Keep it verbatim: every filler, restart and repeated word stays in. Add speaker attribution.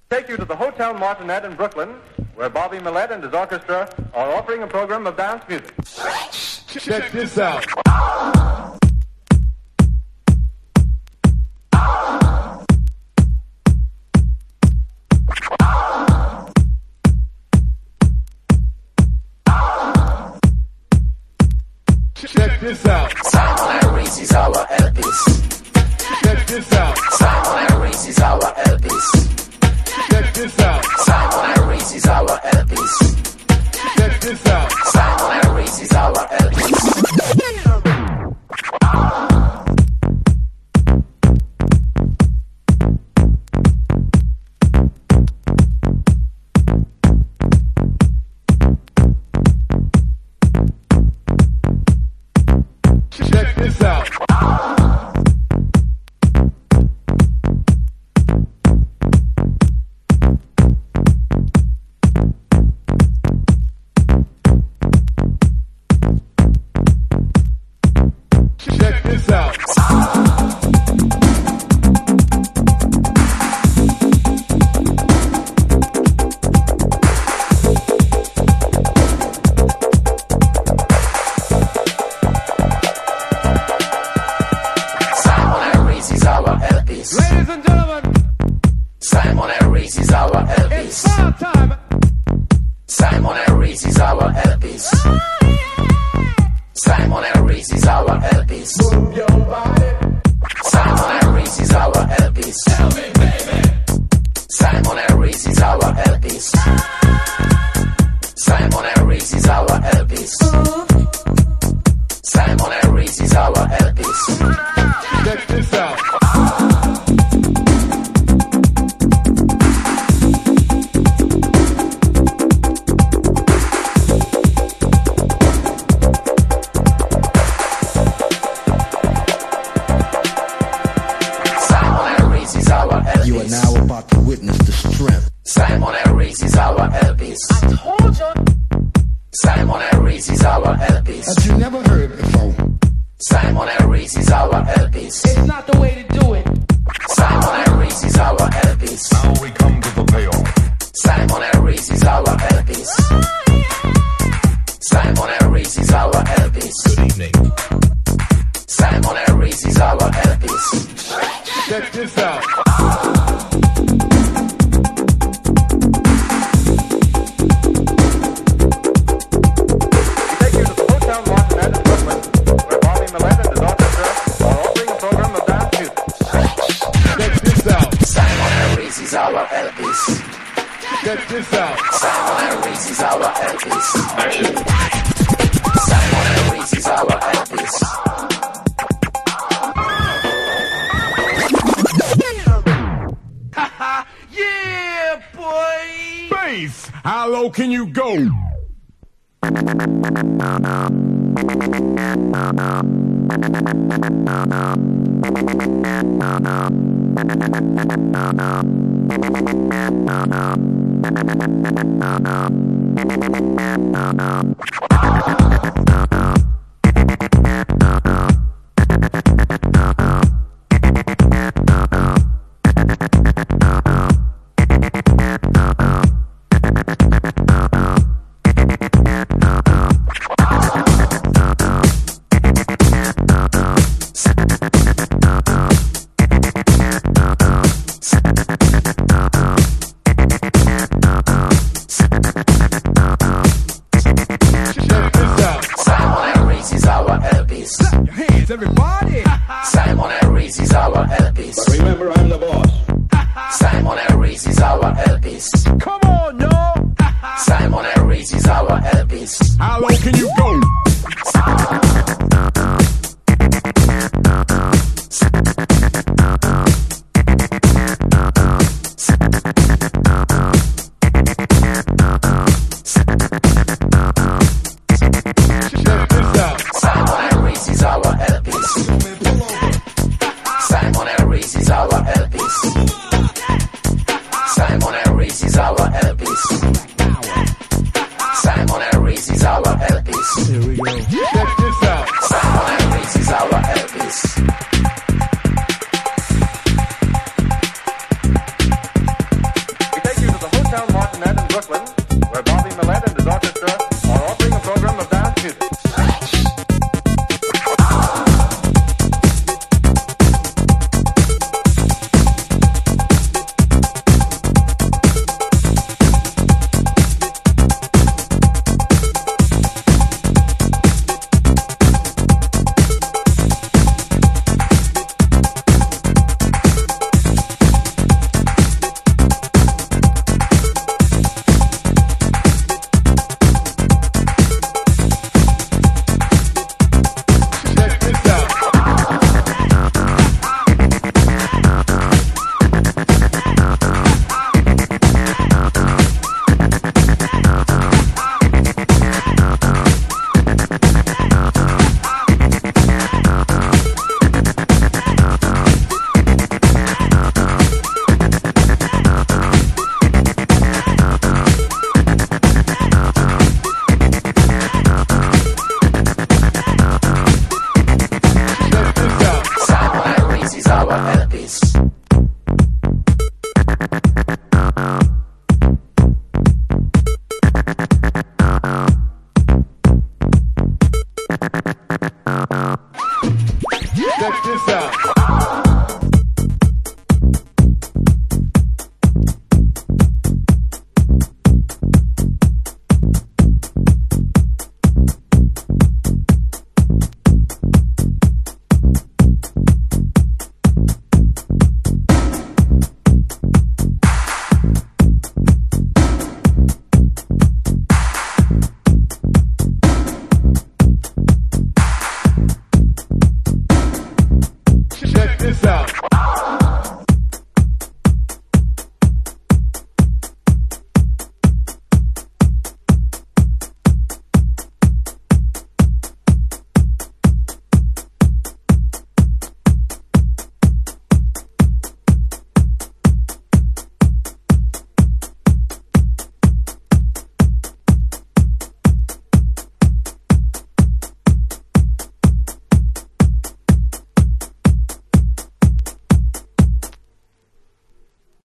Speaker 1: Take you to the Hotel Martinet in Brooklyn, where Bobby Millett and his orchestra are offering a program of dance music.
Speaker 2: Check this out. Check this out.
Speaker 3: Simon and Reese is our Elvis.
Speaker 2: Check this out.
Speaker 3: Simon and Reese is our Elvis.
Speaker 2: Check this out.
Speaker 3: Simon and Reese is our Elvis.
Speaker 2: Check this out.
Speaker 3: Simon and Reese is our Elvis.
Speaker 2: Check this out. Check this out.
Speaker 3: Simon and Reese is our Elvis.
Speaker 2: Ladies and gentlemen,
Speaker 3: Simon and Reese is our Elvis.
Speaker 2: it's our time.
Speaker 3: Simon and Reese is our Elvis. Simon and Reese is our Elvis.
Speaker 2: Move your body.
Speaker 3: Simon and Reese is our Elvis.
Speaker 2: Tell me, baby.
Speaker 3: Simon and Reese is our Elvis. Simon and Reese is our Elvis. Simon and Reese is our Elvis.
Speaker 2: Check this out.
Speaker 3: Simon and Reese is our Elvis.
Speaker 4: You are now about to witness the strength.
Speaker 3: Simon and Reese is our Elvis.
Speaker 5: I told you.
Speaker 3: Simon and Reese is our Elvis.
Speaker 4: That you never heard before.
Speaker 3: Simon and Reese is our Elvis.
Speaker 5: It's not the way to do it.
Speaker 3: Simon and Reese is our Elvis.
Speaker 6: Now we come to the payoff.
Speaker 3: Simon and Reese is our Elvis. Simon and Reese is our Elvis.
Speaker 6: Good evening.
Speaker 3: Simon and Reese is our Elvis.
Speaker 2: Check this out.
Speaker 1: We take you to the Hotel Martinet in Brooklyn, where Bobby Millett and his orchestra are offering a program of dance music.
Speaker 2: Check this out.
Speaker 3: Simon and Reese is our Elvis.
Speaker 2: Check this out.
Speaker 3: Simon and Reese is our Elvis. Simon and Reese is our Elvis.
Speaker 2: Yeah, boy. Bass. How low can you go? Everybody.
Speaker 3: Simon and Reese is our Elvis.
Speaker 6: But remember, I'm the boss.
Speaker 3: Simon and Reese is our Elvis.
Speaker 2: Come on, yo.
Speaker 3: Simon and Reese is our Elvis.
Speaker 2: How low can you go? Check this out.
Speaker 3: Simon and Reese is our Elvis. Simon and Reese is our Elvis. Simon and Reese is our